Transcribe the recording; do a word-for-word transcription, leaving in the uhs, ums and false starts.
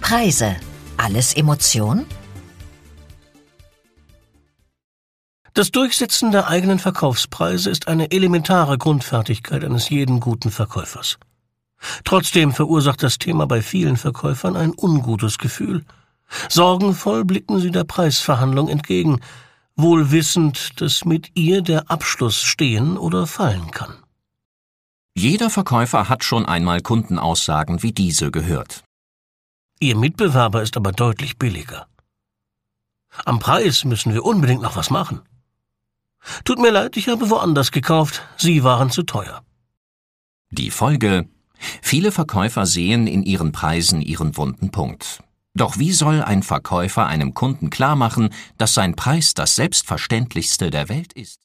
Preise. Alles Emotion? Das Durchsetzen der eigenen Verkaufspreise ist eine elementare Grundfertigkeit eines jeden guten Verkäufers. Trotzdem verursacht das Thema bei vielen Verkäufern ein ungutes Gefühl. Sorgenvoll blicken sie der Preisverhandlung entgegen, wohl wissend, dass mit ihr der Abschluss stehen oder fallen kann. Jeder Verkäufer hat schon einmal Kundenaussagen wie diese gehört. Ihr Mitbewerber ist aber deutlich billiger. Am Preis müssen wir unbedingt noch was machen. Tut mir leid, ich habe woanders gekauft, Sie waren zu teuer. Die Folge: Viele Verkäufer sehen in ihren Preisen ihren wunden Punkt. Doch wie soll ein Verkäufer einem Kunden klarmachen, dass sein Preis das Selbstverständlichste der Welt ist?